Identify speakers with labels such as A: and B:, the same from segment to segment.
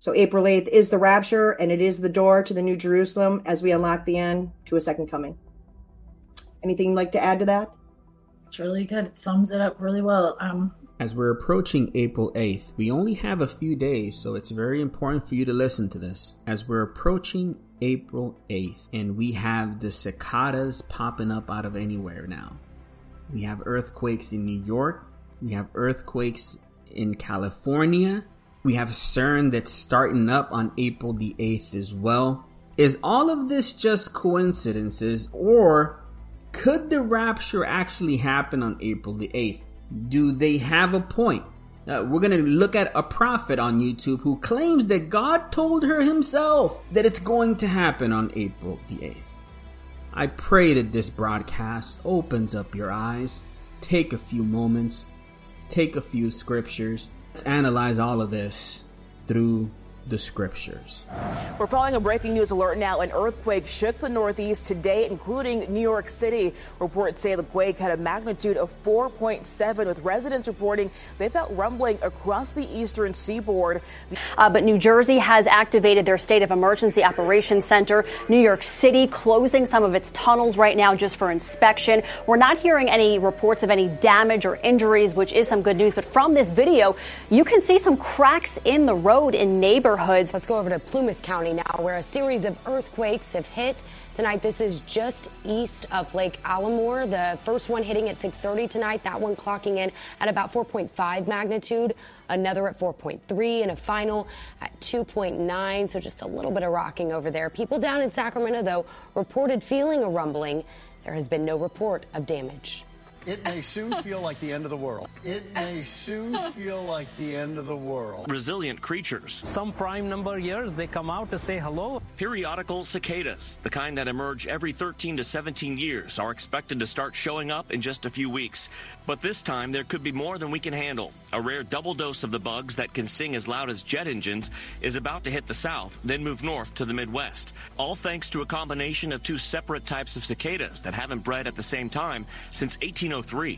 A: So April 8th is the rapture, and it is the door to the New Jerusalem as we unlock the end to a second coming. Anything you'd like to add to that?
B: It's really good. It sums it up really well.
C: As we're approaching April 8th, we only have a few days, so it's very important for you to listen to this. As we're approaching April 8th, and we have the cicadas popping up out of anywhere now. We have earthquakes in New York. We have earthquakes in California. We have CERN that's starting up on April the 8th as well. Is all of this just coincidences, or could the rapture actually happen on April the 8th? Do they have a point? We're going to look at a prophet on YouTube who claims that God told her himself that it's going to happen on April the 8th. I pray that this broadcast opens up your eyes. Take a few moments. Take a few scriptures. Let's analyze all of this through the scriptures.
D: We're following a breaking news alert now. An earthquake shook the Northeast today, including New York City. Reports say the quake had a magnitude of 4.7, with residents reporting they felt rumbling across the eastern seaboard.
E: But New Jersey has activated their state of emergency operations center. New York City closing some of its tunnels right now just for inspection. We're not hearing any reports of any damage or injuries, which is some good news. But from this video, you can see some cracks in the road in neighborhoods.
F: Let's go over to Plumas County now, where a series of earthquakes have hit tonight. This is just east of Lake Allamore. The first one hitting at 6:30 tonight. That one clocking in at about 4.5 magnitude. Another at 4.3 and a final at 2.9. So just a little bit of rocking over there. People down in Sacramento, though, reported feeling a rumbling. There has been no report of damage.
G: It may soon feel like the end of the world. It may soon feel like the end of the world.
H: Resilient creatures.
I: Some prime number years, they come out to say hello.
H: Periodical cicadas, the kind that emerge every 13 to 17 years, are expected to start showing up in just a few weeks. But this time, there could be more than we can handle. A rare double dose of the bugs that can sing as loud as jet engines is about to hit the south, then move north to the Midwest. All thanks to a combination of two separate types of cicadas that haven't bred at the same time since 1803.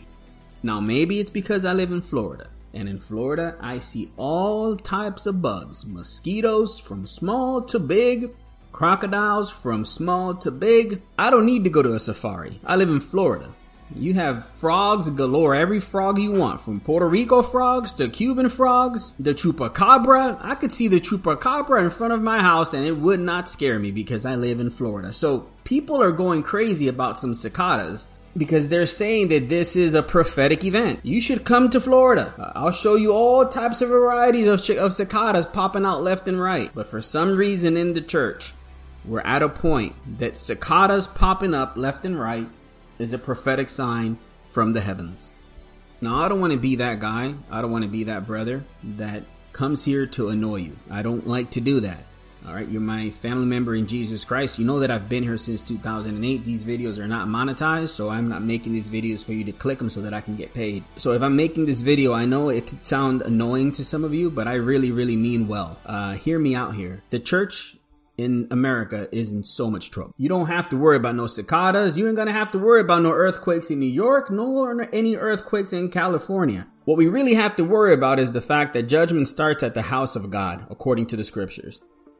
C: Now, maybe it's because I live in Florida. And in Florida, I see all types of bugs. Mosquitoes from small to big. Crocodiles from small to big. I don't need to go to a safari. I live in Florida. You have frogs galore, every frog you want, from Puerto Rico frogs to Cuban frogs, the chupacabra. I could see the chupacabra in front of my house and it would not scare me because I live in Florida. So people are going crazy about some cicadas because they're saying that this is a prophetic event. You should come to Florida. I'll show you all types of varieties of cicadas popping out left and right. But for some reason in the church, we're at a point that cicadas popping up left and right is a prophetic sign from the heavens. Now, I don't want to be that guy. I don't want to be that brother that comes here to annoy you. I don't like to do that. All right, you're my family member in Jesus Christ. You know that I've been here since 2008. These videos are not monetized, so I'm not making these videos for you to click them so that I can get paid. So if I'm making this video, I know it could sound annoying to some of you, but I really, really mean well. Hear me out here. The church in America is in so much trouble. You don't have to worry about no cicadas. You ain't gonna have to worry about no earthquakes in New York, nor any earthquakes in California. What we really have to worry about is the fact that judgment starts at the house of God, according to the scriptures.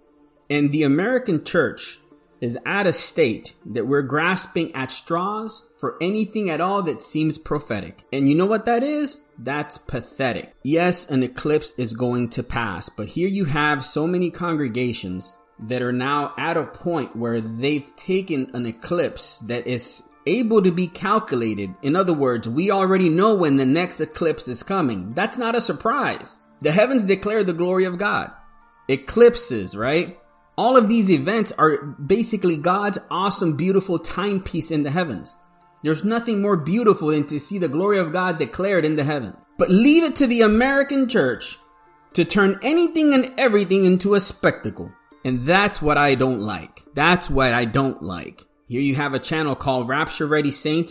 C: And the American church is at a state that we're grasping at straws for anything at all that seems prophetic. And you know what that is? That's pathetic. Yes, an eclipse is going to pass, but here you have so many congregations that are now at a point where they've taken an eclipse that is able to be calculated. In other words, we already know when the next eclipse is coming. That's not a surprise. The heavens declare the glory of God. Eclipses, right? All of these events are basically God's awesome, beautiful timepiece in the heavens. There's nothing more beautiful than to see the glory of God declared in the heavens. But leave it to the American church to turn anything and everything into a spectacle. And that's what I don't like. That's what I don't like. Here you have a channel called Rapture Ready Saint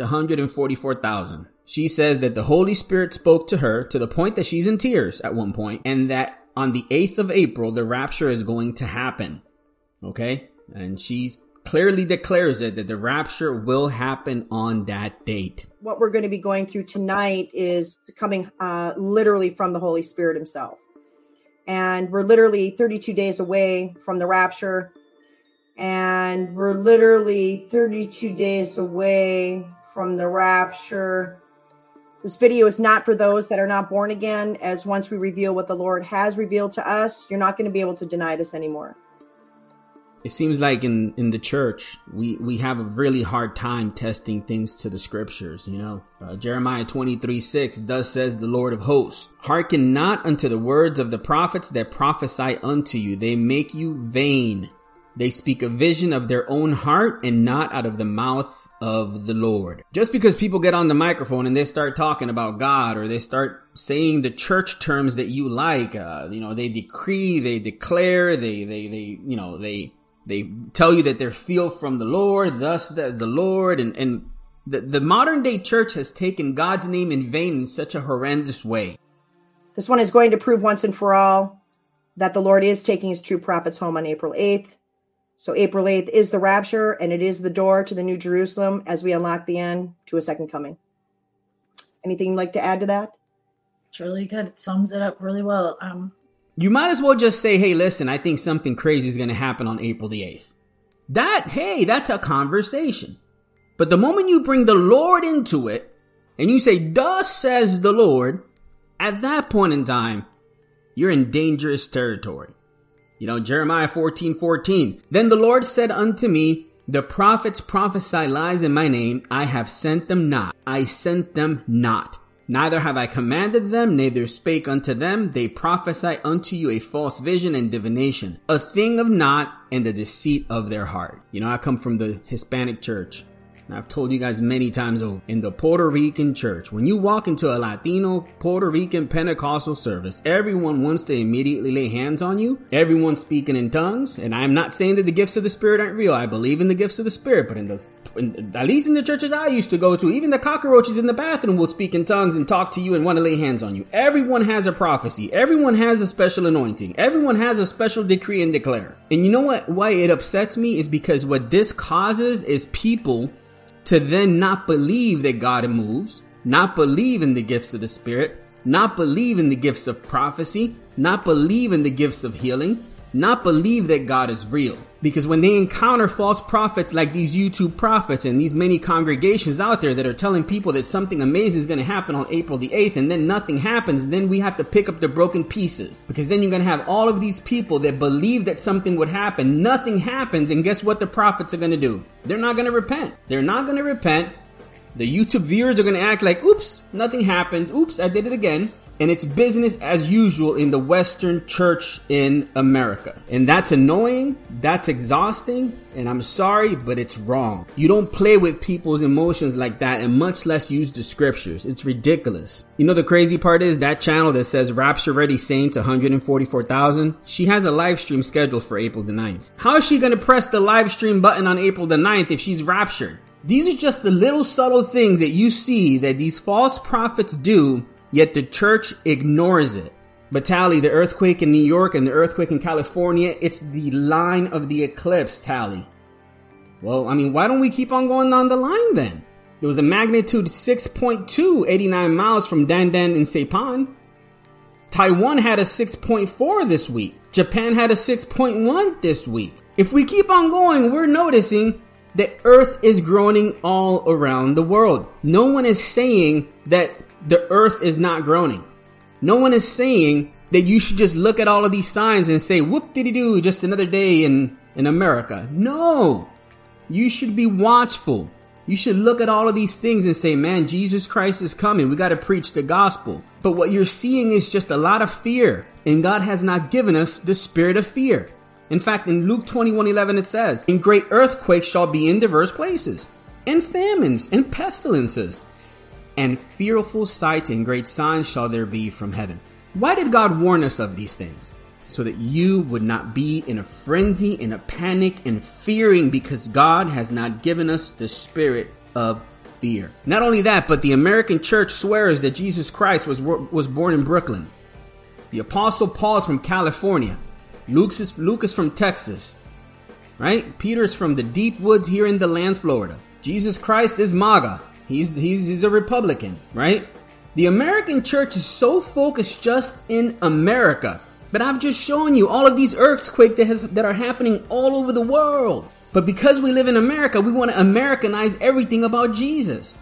C: 144,000. She says that the Holy Spirit spoke to her to the point that she's in tears at one point, and that on the 8th of April, the rapture is going to happen. Okay? And she clearly declares it, that the rapture will happen on that date.
A: What we're going to be going through tonight is coming literally from the Holy Spirit himself. And we're literally 32 days away from the rapture. And we're literally 32 days away from the rapture. This video is not for those that are not born again, as once we reveal what the Lord has revealed to us, you're not going to be able to deny this anymore.
C: It seems like in the church, we have a really hard time testing things to the scriptures, you know. Jeremiah 23:6 thus says the Lord of hosts, hearken not unto the words of the prophets that prophesy unto you. They make you vain. They speak a vision of their own heart and not out of the mouth of the Lord. Just because people get on the microphone and they start talking about God, or they start saying the church terms that you like, they decree, they declare, they tell you that they're filled from the Lord, thus the Lord, and the modern day church has taken God's name in vain in such a horrendous way.
A: This one is going to prove once and for all that the Lord is taking his true prophets home on April 8th. So April 8th is the rapture, and it is the door to the New Jerusalem as we unlock the end to a second coming. Anything you'd like to add to that?
B: It's really good. It sums it up really well.
C: You might as well just say, hey, listen, I think something crazy is going to happen on April the 8th. That's a conversation. But the moment you bring the Lord into it and you say, thus says the Lord, at that point in time, you're in dangerous territory. You know, Jeremiah 14:14. Then the Lord said unto me, the prophets prophesy lies in my name. I have sent them not. I sent them not. Neither have I commanded them, neither spake unto them. They prophesy unto you a false vision and divination, a thing of naught, and the deceit of their heart. You know, I come from the Hispanic church. And I've told you guys many times over, in the Puerto Rican church, when you walk into a Latino Puerto Rican Pentecostal service, everyone wants to immediately lay hands on you. Everyone's speaking in tongues. And I'm not saying that the gifts of the Spirit aren't real. I believe in the gifts of the Spirit. But at least in the churches I used to go to, even the cockroaches in the bathroom will speak in tongues and talk to you and want to lay hands on you. Everyone has a prophecy. Everyone has a special anointing. Everyone has a special decree and declare. And you know what? Why it upsets me is because what this causes is people to then not believe that God moves, not believe in the gifts of the Spirit, not believe in the gifts of prophecy, not believe in the gifts of healing, not believe that God is real. Because when they encounter false prophets like these YouTube prophets and these many congregations out there that are telling people that something amazing is going to happen on April the 8th and then nothing happens, then we have to pick up the broken pieces. Because then you're going to have all of these people that believe that something would happen, nothing happens, and guess what the prophets are going to do? They're not going to repent. They're not going to repent. The YouTube viewers are going to act like, oops, nothing happened. Oops, I did it again. And it's business as usual in the Western church in America. And that's annoying, that's exhausting, and I'm sorry, but it's wrong. You don't play with people's emotions like that, and much less use the scriptures. It's ridiculous. You know, the crazy part is that channel that says Rapture Ready Saints 144,000, she has a live stream scheduled for April the 9th. How is she going to press the live stream button on April the 9th if she's raptured? These are just the little subtle things that you see that these false prophets do, yet the church ignores it. But Tally, the earthquake in New York and the earthquake in California, it's the line of the eclipse, Tally. Well, I mean, why don't we keep on going on the line then? There was a magnitude 6.2, 89 miles from Dandan in Saipan. Taiwan had a 6.4 this week. Japan had a 6.1 this week. If we keep on going, we're noticing that Earth is groaning all around the world. No one is saying that the Earth is not groaning. No one is saying that you should just look at all of these signs and say, whoop-diddy-doo, just another day in America. No! You should be watchful. You should look at all of these things and say, man, Jesus Christ is coming. We got to preach the gospel. But what you're seeing is just a lot of fear. And God has not given us the spirit of fear. In fact, in Luke 21:11 it says, and great earthquakes shall be in diverse places, and famines, and pestilences, and fearful sights and great signs shall there be from heaven. Why did God warn us of these things? So that you would not be in a frenzy, in a panic, and fearing, because God has not given us the spirit of fear. Not only that, but the American church swears that Jesus Christ was born in Brooklyn. The Apostle Paul is from California. Luke is from Texas. Right? Peter's from the deep woods here in the land, Florida. Jesus Christ is MAGA. He's a Republican, right? The American church is so focused just in America But I've just shown you all of these earthquakes that are happening all over the world. But because we live in America, we want to Americanize everything about Jesus.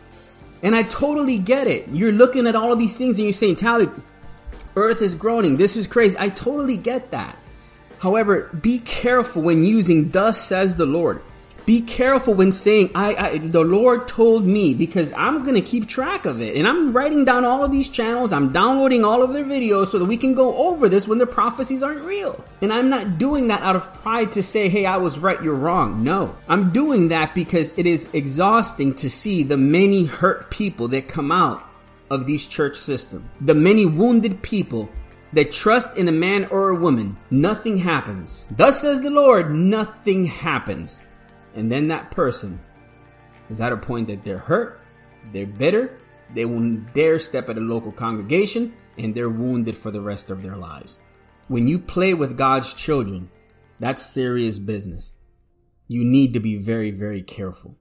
C: And I totally get it. You're looking at all of these things and you're saying, Tally, earth is groaning. This is crazy. I totally get that. However, be careful when using "thus says the Lord." Be careful when saying, the Lord told me, because I'm going to keep track of it. And I'm writing down all of these channels. I'm downloading all of their videos so that we can go over this when the prophecies aren't real. And I'm not doing that out of pride to say, hey, I was right, you're wrong. No, I'm doing that because it is exhausting to see the many hurt people that come out of these church systems. The many wounded people that trust in a man or a woman. Nothing happens. Thus says the Lord, nothing happens. And then that person is at a point that they're hurt, they're bitter, they won't dare step at a local congregation, and they're wounded for the rest of their lives. When you play with God's children, that's serious business. You need to be very, very careful.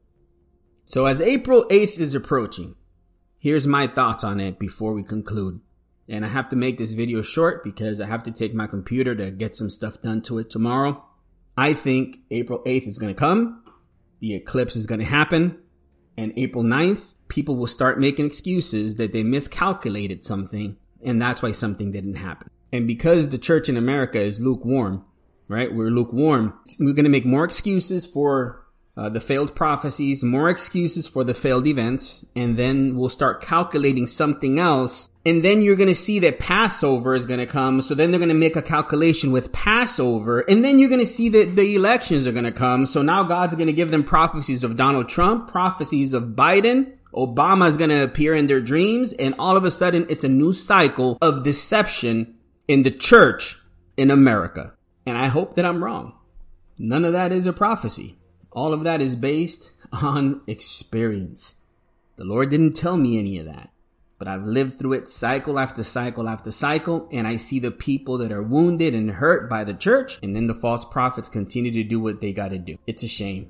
C: So as April 8th is approaching, here's my thoughts on it before we conclude. And I have to make this video short because I have to take my computer to get some stuff done to it tomorrow. I think April 8th is going to come, the eclipse is going to happen, and April 9th, people will start making excuses that they miscalculated something, and that's why something didn't happen. And because the church in America is lukewarm, right? We're lukewarm. We're going to make more excuses for the failed prophecies, more excuses for the failed events, and then we'll start calculating something else. And then you're going to see that Passover is going to come. So then they're going to make a calculation with Passover. And then you're going to see that the elections are going to come. So now God's going to give them prophecies of Donald Trump, prophecies of Biden. Obama is going to appear in their dreams. And all of a sudden, it's a new cycle of deception in the church in America. And I hope that I'm wrong. None of that is a prophecy. All of that is based on experience. The Lord didn't tell me any of that. But I've lived through it cycle after cycle after cycle, and I see the people that are wounded and hurt by the church, and then the false prophets continue to do what they got to do. It's a shame.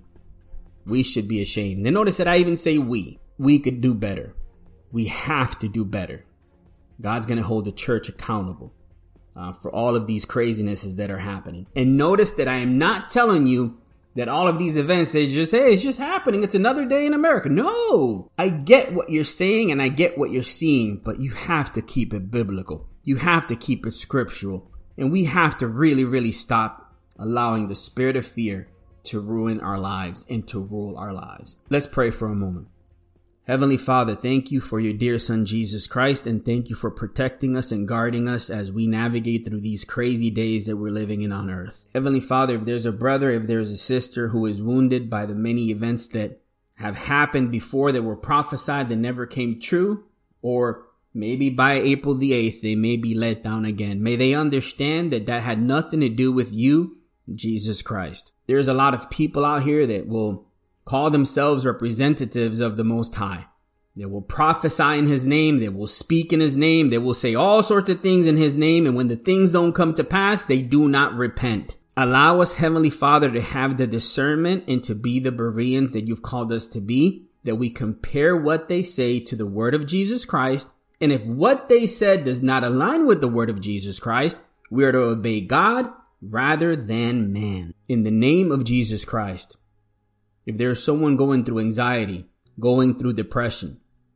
C: We should be ashamed. And notice that I even say we. We could do better. We have to do better. God's going to hold the church accountable for all of these crazinesses that are happening. And notice that I am not telling you that all of these events, they just, hey, it's just happening. It's another day in America. No, I get what you're saying and I get what you're seeing, but you have to keep it biblical. You have to keep it scriptural. And we have to really, really stop allowing the spirit of fear to ruin our lives and to rule our lives. Let's pray for a moment. Heavenly Father, thank you for your dear Son, Jesus Christ, and thank you for protecting us and guarding us as we navigate through these crazy days that we're living in on earth. Heavenly Father, if there's a brother, if there's a sister who is wounded by the many events that have happened before that were prophesied that never came true, or maybe by April the 8th, they may be let down again. May they understand that that had nothing to do with you, Jesus Christ. There's a lot of people out here that will call themselves representatives of the Most High. They will prophesy in his name. They will speak in his name. They will say all sorts of things in his name. And when the things don't come to pass, they do not repent. Allow us, Heavenly Father, to have the discernment and to be the Bereans that you've called us to be, that we compare what they say to the word of Jesus Christ. And if what they said does not align with the word of Jesus Christ, we are to obey God rather than man. In the name of Jesus Christ. If there's someone going through anxiety, going through depression,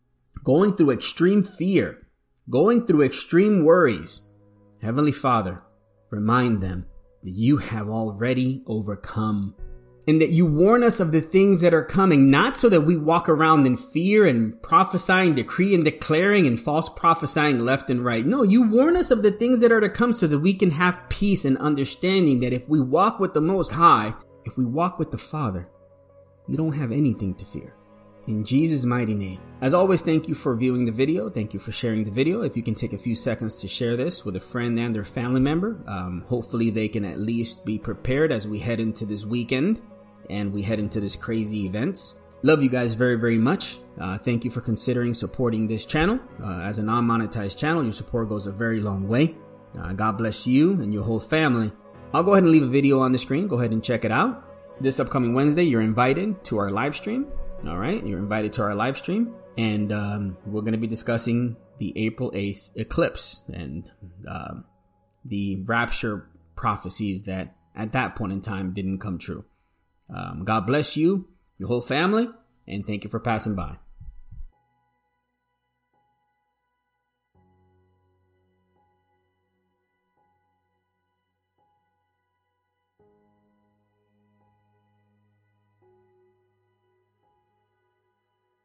C: going through extreme fear, going through extreme worries, Heavenly Father, remind them that you have already overcome and that you warn us of the things that are coming, not so that we walk around in fear and prophesying, decree and declaring and false prophesying left and right. No, you warn us of the things that are to come so that we can have peace and understanding that if we walk with the Most High, if we walk with the Father, you don't have anything to fear. In Jesus' mighty name. As always, thank you for viewing the video. Thank you for sharing the video. If you can take a few seconds to share this with a friend and their family member, hopefully they can at least be prepared as we head into this weekend and we head into this crazy events. Love you guys very, very much. Thank you for considering supporting this channel. As a non-monetized channel, your support goes a very long way. God bless you and your whole family. I'll go ahead and leave a video on the screen. Go ahead and check it out. This upcoming Wednesday, you're invited to our live stream. All right, you're invited to our live stream, and we're going to be discussing the April 8th eclipse and the rapture prophecies that at that point in time didn't come true. God bless you, your whole family, and thank you for passing by.